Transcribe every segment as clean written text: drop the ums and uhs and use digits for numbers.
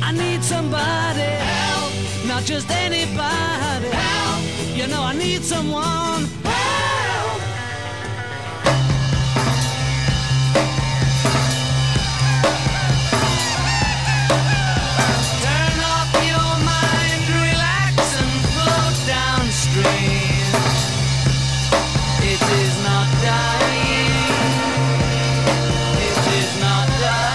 I need somebody help, not just anybody help. You know I need someone help. Turn off your mind, relax and float downstream. It is not dying. It is not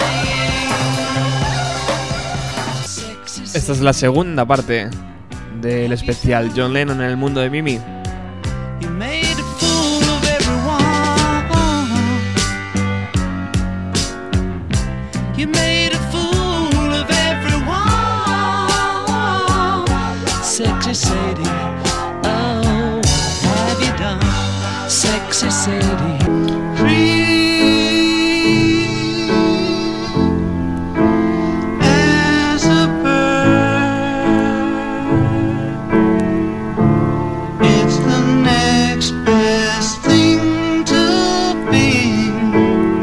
dying. Esta es la segunda parte del especial John Lennon en el mundo de Mimi. You made a fool of everyone. You made a fool of everyone. Sexy Sadie, oh, what have you done? Sexy Sadie, free as a bird. It's the next best thing to being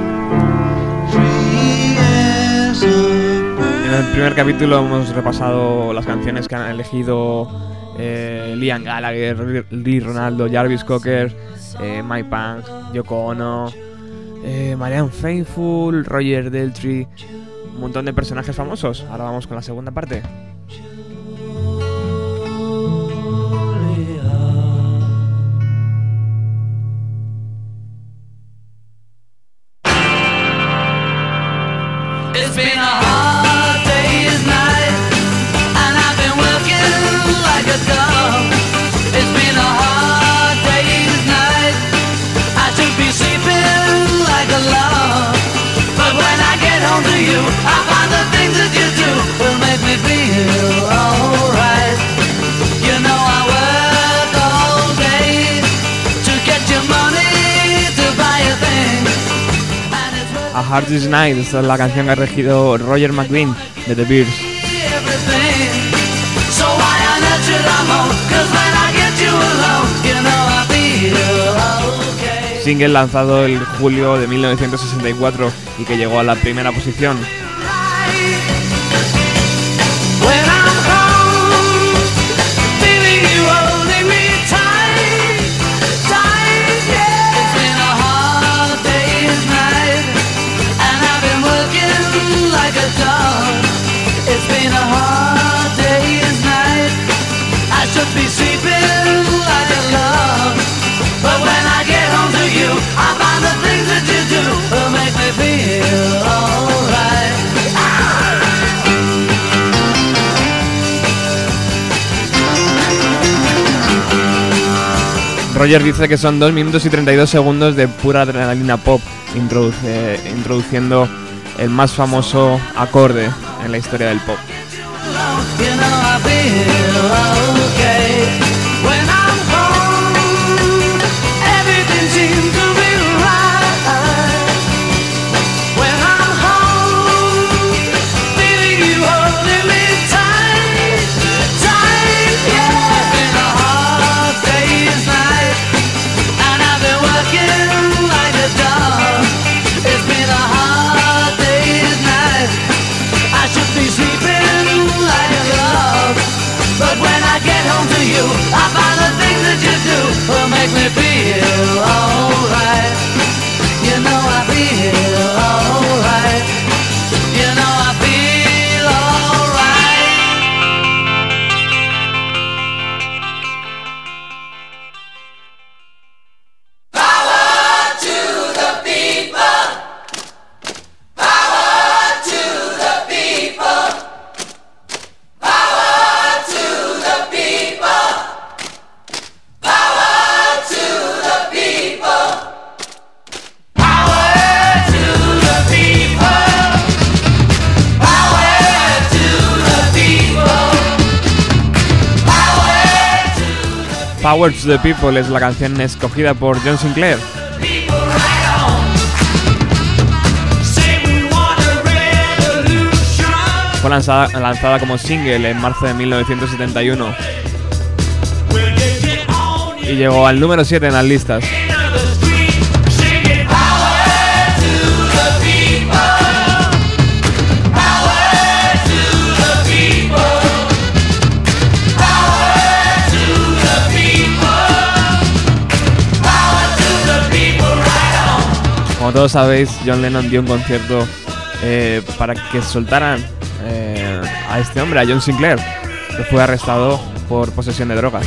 free as a bird. En el primer capítulo hemos repasado las canciones que han elegido Liam Gallagher, Lee Ronaldo, Jarvis Cocker, Mike Punk, Yoko Ono, Marianne Faithfull, Roger Daltrey, un montón de personajes famosos. Ahora vamos con la segunda parte. It's been a hard day's night, and I've been working like a dog. It's been a hard day's night, I should be sleeping like a log. But when I get home to you, I find the things that you do will make me feel alright. You know I work all day to get your money to buy a thing. A Hard Day's Night, esta es la canción que ha elegido Roger McGuinn de The Bears. Single lanzado el julio de 1964 y que llegó a la primera posición. It's been a hard day's night, I should be sleeping like a log. But when I get home to you, I find the things that you do will make me feel alright. Roger dice que son 2 minutos y 32 segundos de pura adrenalina pop, introduciendo el más famoso acorde en la historia del pop. You know I feel okay. When I'm home, everything seems to be right. When I'm home, feeling you holding me tight, tight, yeah. It's been a hard day's night, and I've been working like a dog. It's been a hard day's night, I should be sleeping like a log. But when I get home to you, I find the things that you do will make me feel alright. You know I feel alright. You know I feel alright. Power to the people. Power to the people. Power to the people. Power to the people. Power to the people. Power to the people. Power to the People es la canción escogida por John Sinclair. People right on. Say we want a revolution. Fue lanzada como single en marzo de 1971 We'll get it on y llegó al número 7 en las listas. into the street. Singing power to the people. Power to the todos sabéis, John Lennon dio un concierto para que soltaran a este hombre, a John Sinclair, que fue arrestado por posesión de drogas.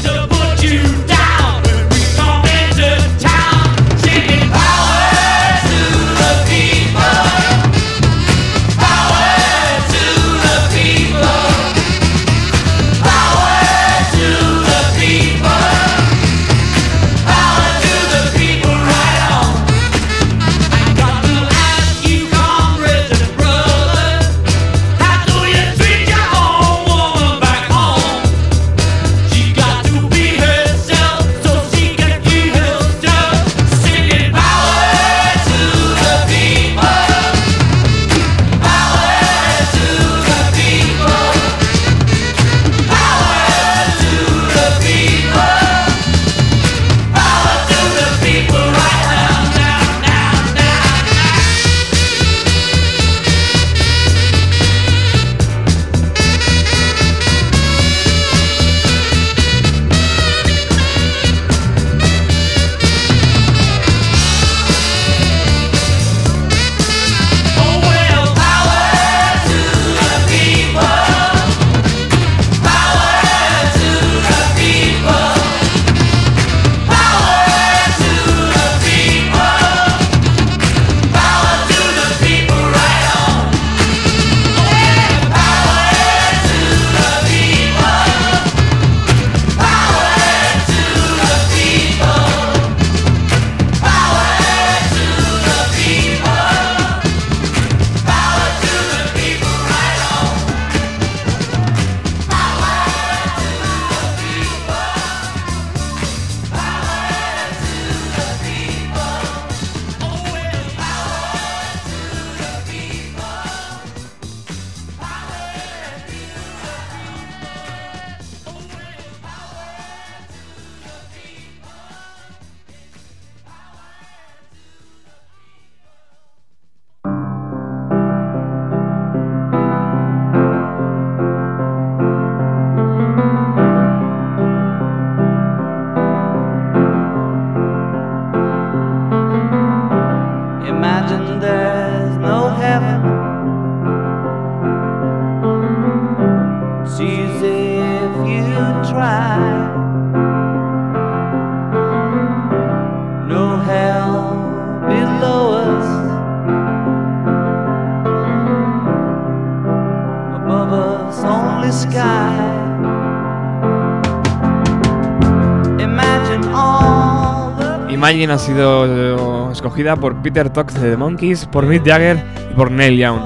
Imagine ha sido escogida por Peter Tosh de The Monkees, por Mick Jagger y por Neil Young.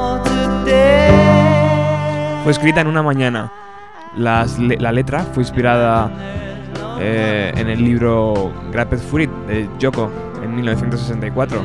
Fue escrita en una mañana. La letra fue inspirada en el libro Grappled Fruit de Yoko en 1964.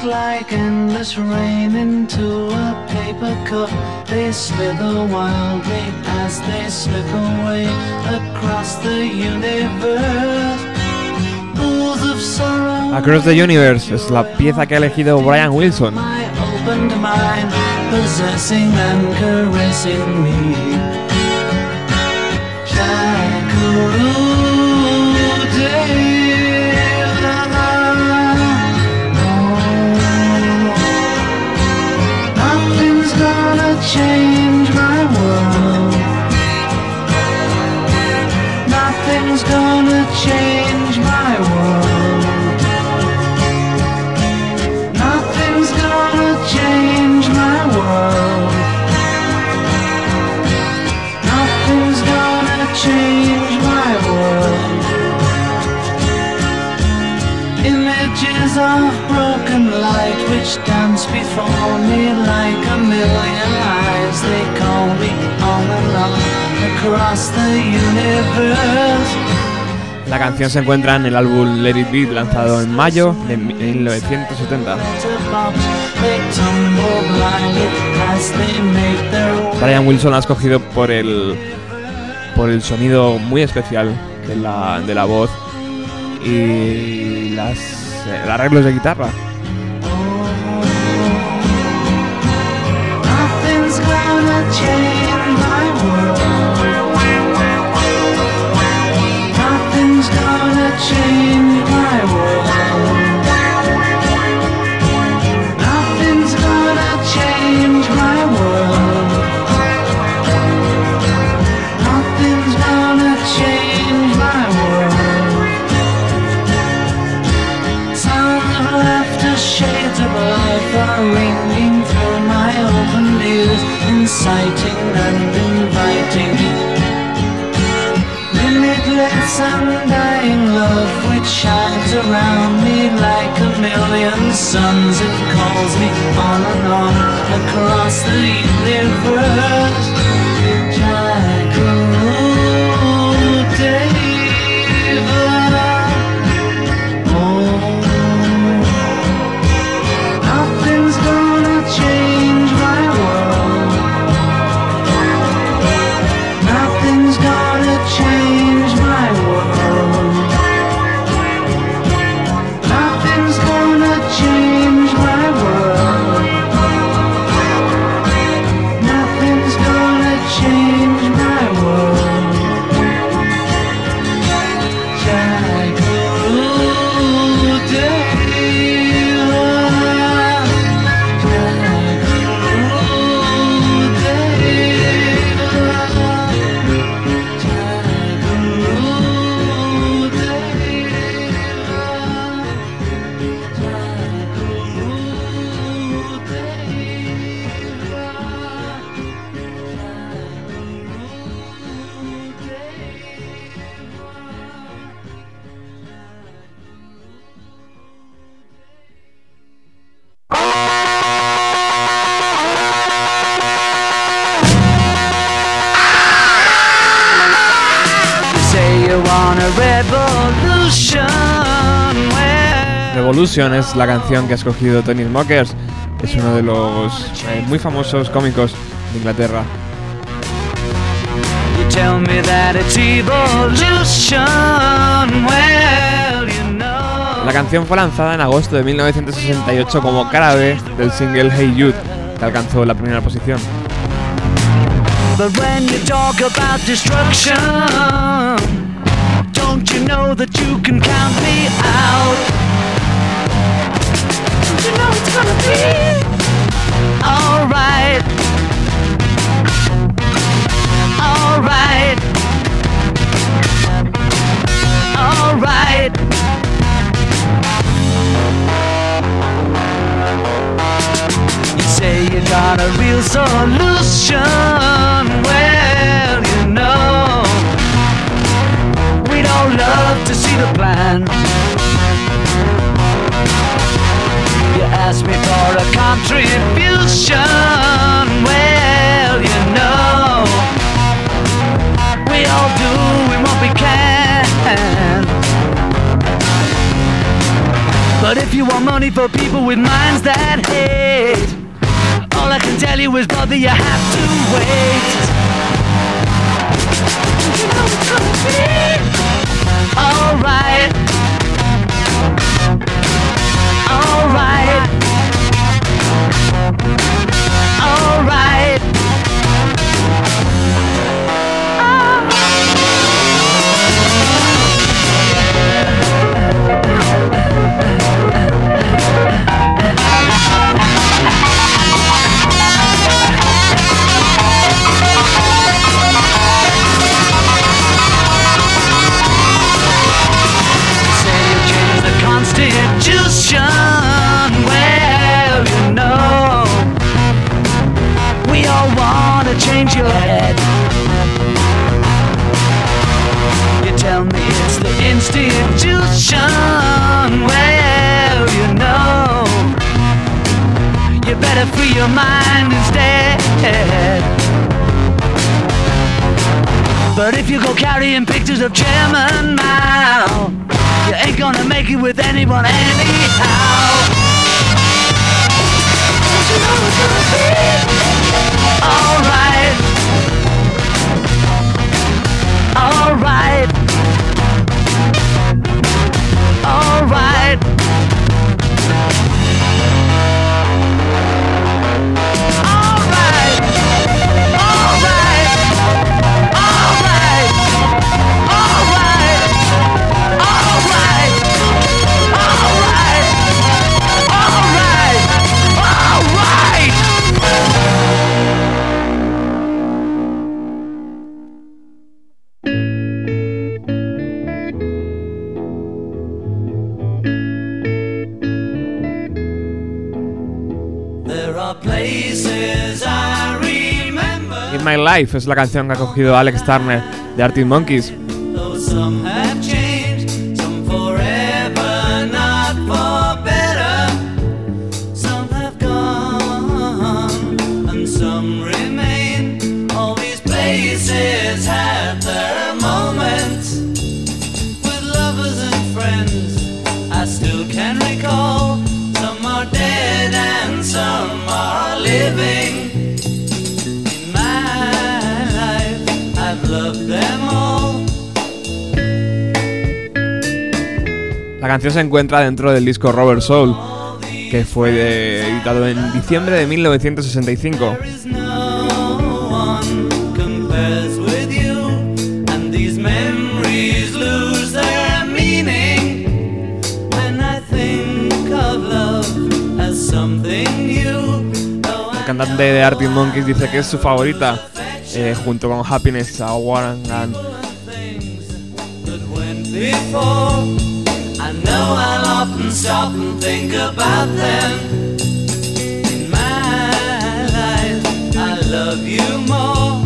like endless rain into a paper cup. They slither wildly as they slip away across the universe. Pools of sorrow. Across the Universe es la pieza que ha elegido Brian Wilson. My opened mind, possessing and caressing me. Nothing's gonna change my world. Nothing's gonna change my world. Nothing's gonna change my world. Nothing's gonna change my world. Images of broken light which dance before me like a million eyes. They call me on and on across the universe. La canción se encuentra en el álbum Let It Be, lanzado en mayo de 1970. Brian Wilson la ha escogido por el sonido muy especial de la voz y los arreglos de guitarra. Nothing's gonna change my world. Nothing's gonna change my world. Nothing's gonna change my world. Nothing's gonna change my world. Sounds of laughter, shades of life are ringing through my open ears, inciting and inviting. Limitless undying love which shines around me like a million suns. It calls me on and on across the universe. Nothing's gonna change my world. Nothing's gonna change my world. Nothing's gonna change my world. Nothing's gonna change my world. Revolution es la canción que ha escogido Tony Smokers. Es uno de los muy famosos cómicos de Inglaterra. La canción fue lanzada en agosto de 1968 como cara B del single Hey Jude, que alcanzó la primera posición. But when you talk about destruction, don't you know that you can count me out? Don't you know it's gonna be alright? Alright. Alright. You say you got a real solution. Well, you know, we don't love to see the plan. You ask me for a contribution. Well, you know, we all do what we can. But if you want money for people with minds that hate. All I can tell you is, brother, you have to wait. You know it's gonna be alright. Alright. Alright. Constitution, well, you know, we all want to change your head. You tell me it's the institution, well, you know, you better free your mind instead. But if you go carrying pictures of Chairman Mao, you ain't gonna make it with anyone anyhow. Don't you know it's gonna be alright. Alright. Alright. Alright. Alright. Alright. Alright. Alright. Alright. Alright. There are places I remember. In My Life es la canción que ha cogido Alex Turner de Arctic Monkeys. Though some have changed, some forever, not for better. Some have gone, and some remain. All these places have their moments. With lovers and friends, I still can recall. Some are dead and some are living. In my life, I've loved them all. La canción se encuentra dentro del disco Rubber Soul, que fue editado en diciembre de 1965. There is no one compares with you, and these memories lose their meaning. When I think of love as something new, though El cantante de Arctic Monkeys dice que es su favorita, junto con Happiness Hour and things that went before, I know I'll often stop and think about them. In my life, I love you more.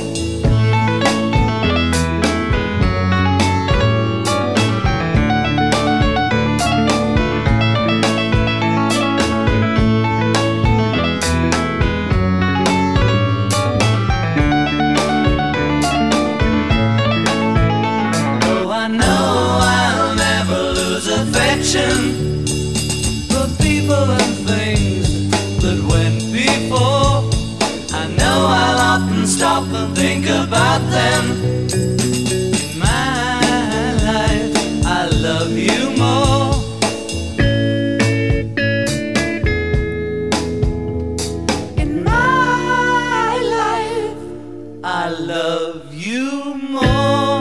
Though I know I'll never lose affection for people and things that went before, I know I'll often stop and think about them. In my life, I love you more. In my life, I love you more.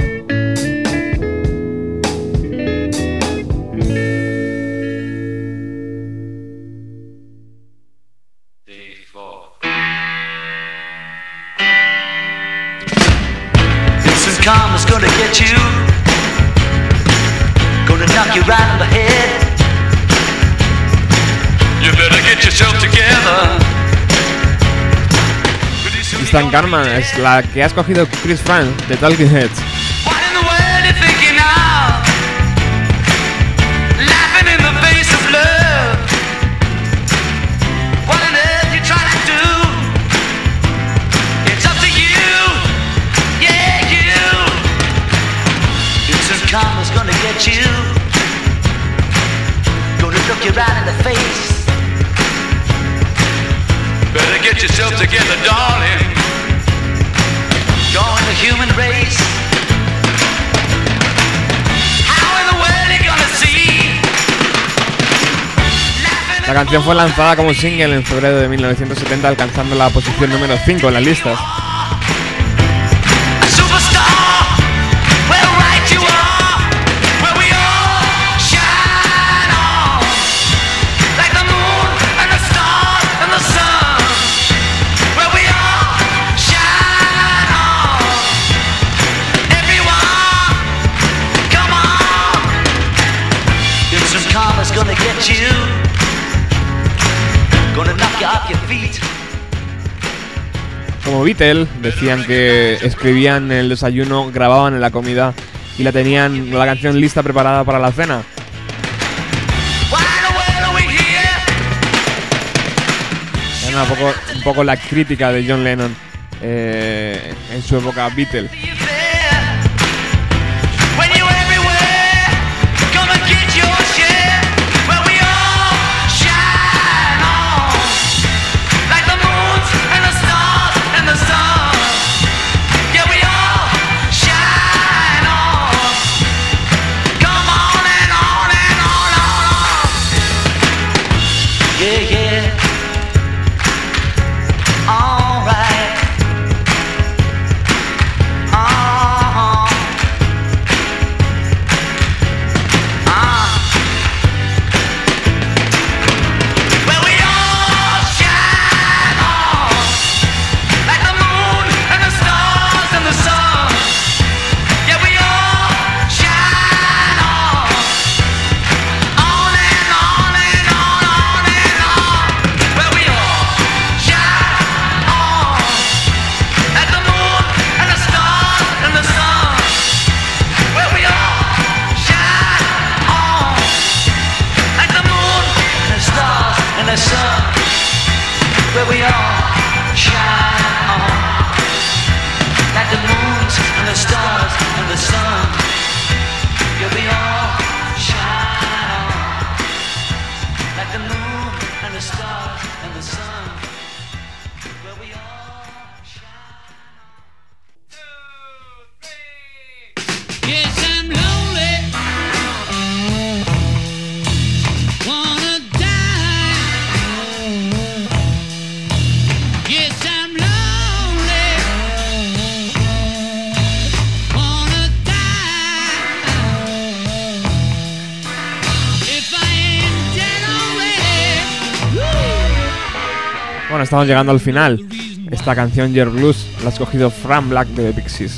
This karma's gonna get you, gonna knock you right on the head. You better get yourself together. Instant Karma es la que ha escogido Chris Frank de Talking Heads. What in the world you thinking of? Laughing in the face of love. What on earth you trying to do? It's up to you, yeah, you. Instant karma's gonna get you, gonna look you right together, darling. Join the human race. How in the world are you gonna see? La canción fue lanzada como single en febrero de 1970, alcanzando la posición número 5 en las listas. Gonna get you, gonna knock you off your feet. Como Beatle, decían que escribían en el desayuno, grababan en la comida y tenían la canción lista preparada para la cena. Era un poco la crítica de John Lennon en su época Beatle. Bueno, estamos llegando al final. Esta canción, Your Blues, la ha escogido Frank Black de The Pixies.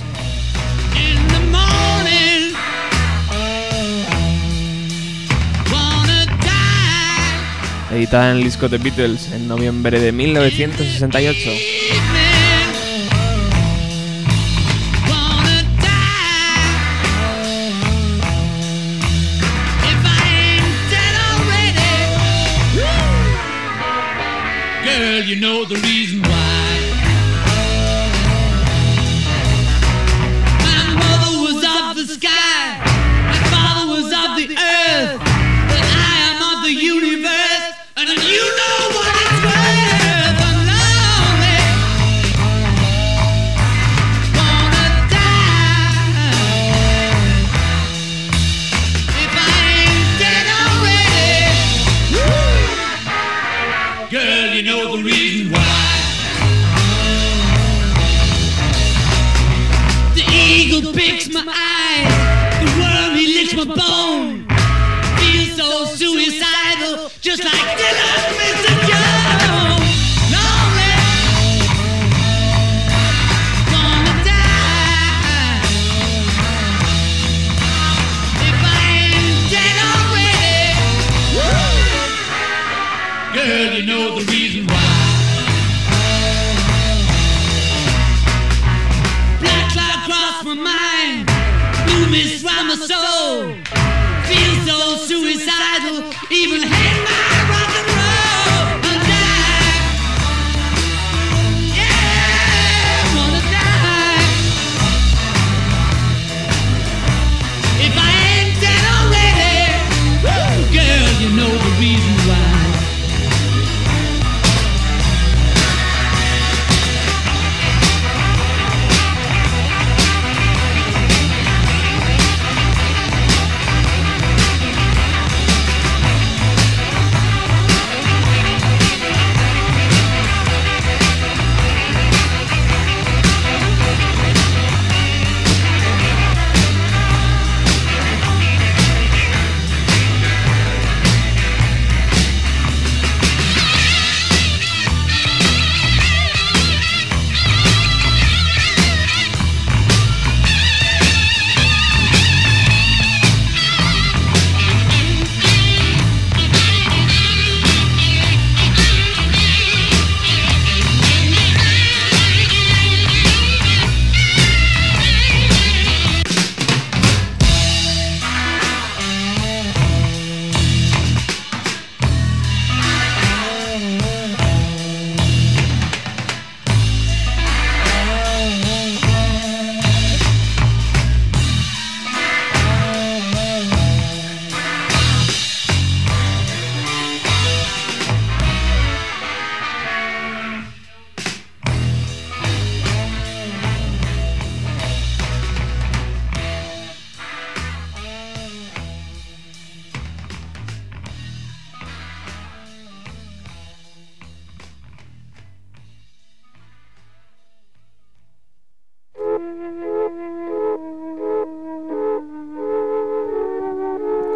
Editada en el disco The Beatles en noviembre de 1968. You know the reason why. My mother was of the sky, my father was of the earth, but I am of the universe, and you know what it's worth. I'm lonely, wanna die. If I ain't dead already, girl, you know the reason why. The eagle picks my eye, the worm he licks my bone. Feel so suicidal, just like Dylan, Mr. Jones. Lonely, wanna die. If I ain't dead already, girl, you know the reason why. Black cloud crossed my mind, blue mist round my soul. Feel so suicidal, even hate my rock and roll. And die, yeah, wanna die. If I ain't dead already, girl, you know the reason why.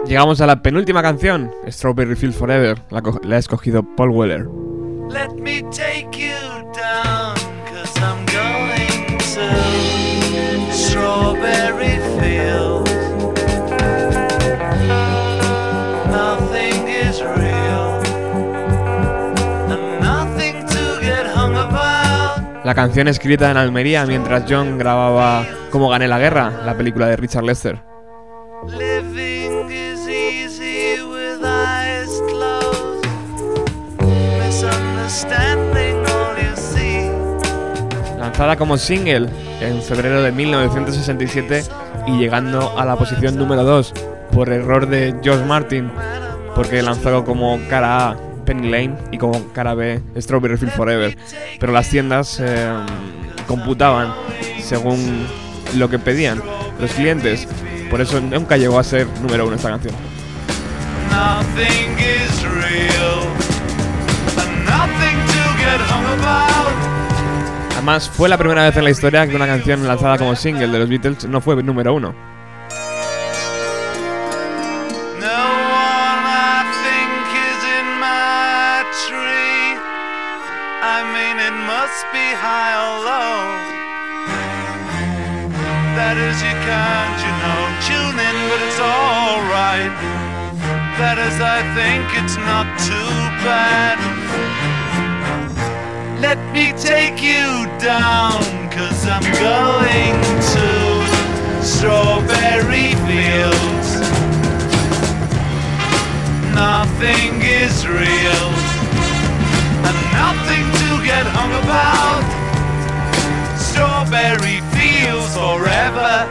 Llegamos a la penúltima canción, Strawberry Fields Forever, la ha escogido Paul Weller. Let me take you down, 'cause I'm going to Strawberry Fields. Nothing is real, and nothing to get hung about. La canción escrita en Almería mientras John grababa Cómo gané la guerra, la película de Richard Lester. Living is easy with eyes closed, misunderstanding all you see. Lanzada como single en febrero de 1967 y llegando a la posición número 2 por error de George Martin, porque lanzó como cara A Penny Lane y como cara B Strawberry Fields Forever, pero las tiendas computaban según lo que pedían los clientes, por eso nunca llegó a ser número 1 esta canción. Nothing is real, and nothing to get hung about. Además, fue la primera vez en la historia que una canción lanzada como single de los Beatles no fue número 1. No one I think is in my tree. I mean it must be high or low. That is you can't, you know, tune in, but it's alright. That is I think it's not too bad. Let me take you down, 'cause I'm going to Strawberry Fields. Nothing is real, and nothing to get hung about. Strawberry Fields forever.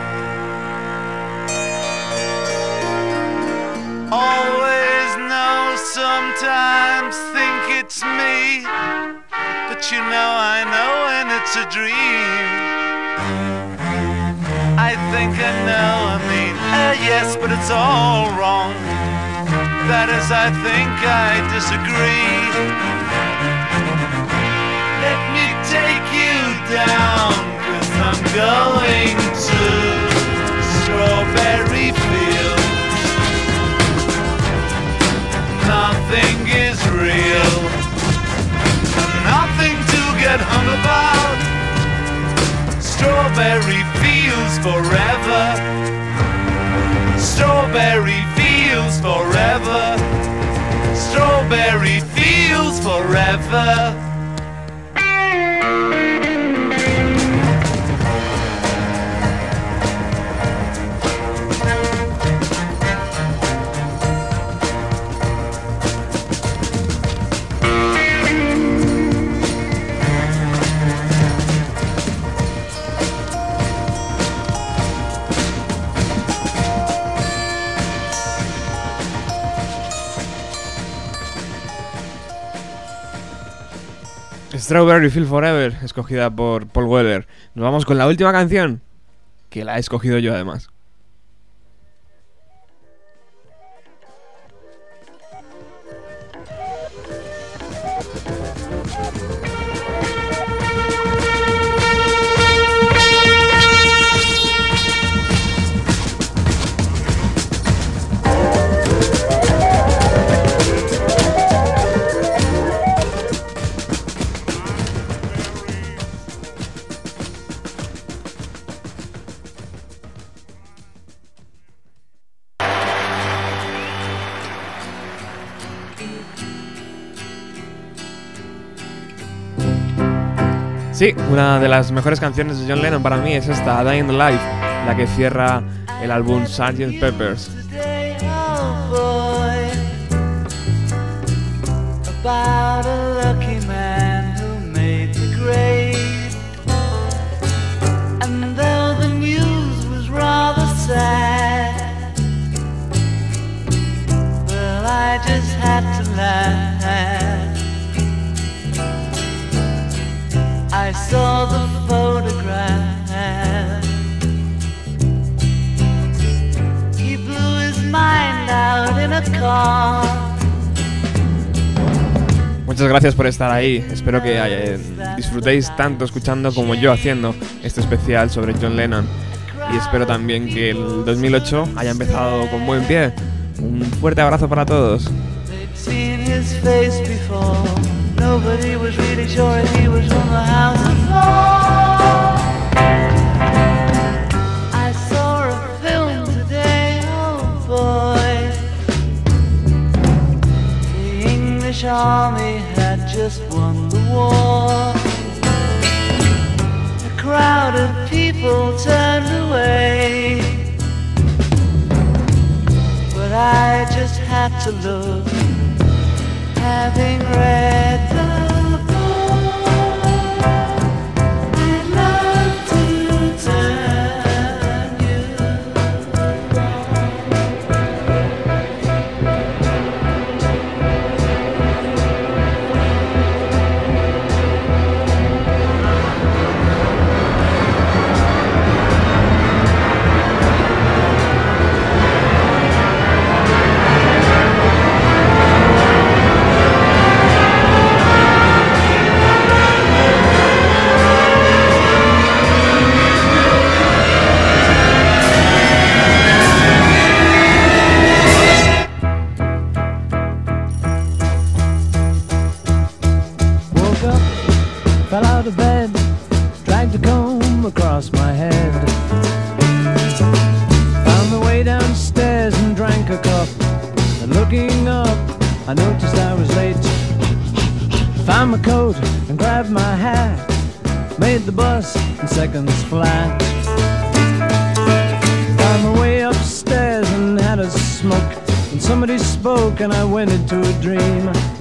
Always know, sometimes think it's me, but you know I know when it's a dream. I think I know, I mean, yes, but it's all wrong. That is, I think I disagree. Let me take you down, 'cause I'm going to Strawberry Fields. Nothing is real, nothing to get hung about. Strawberry Fields forever. Strawberry Fields forever. Strawberry Fields forever. Strawberry Fields Forever, escogida por Paul Weller. Nos vamos con la última canción, que la he escogido yo además. Sí, una de las mejores canciones de John Lennon para mí es esta, Dying Life, la que cierra el álbum Sgt. Pepper's. About a lucky man who made the grade, and though the news was rather sad, well, I just had to laugh. I saw the photograph. He blew his mind out in a car. Muchas gracias por estar ahí. Espero que disfrutéis tanto escuchando como yo haciendo este especial sobre John Lennon. y espero también que el 2008 haya empezado con buen pie. Un fuerte abrazo para todos. Seen his face before. Nobody was really sure if he was from the house of law. I saw a film today, oh boy. The English army had just won the war. A crowd of people turned away, but I just had to look. Having read the book, I'd love to turn you across my head. Found my way downstairs and drank a cup. And looking up, I noticed I was late. Found my coat and grabbed my hat. Made the bus in seconds flat. Found my way upstairs and had a smoke. And somebody spoke and I went into a dream.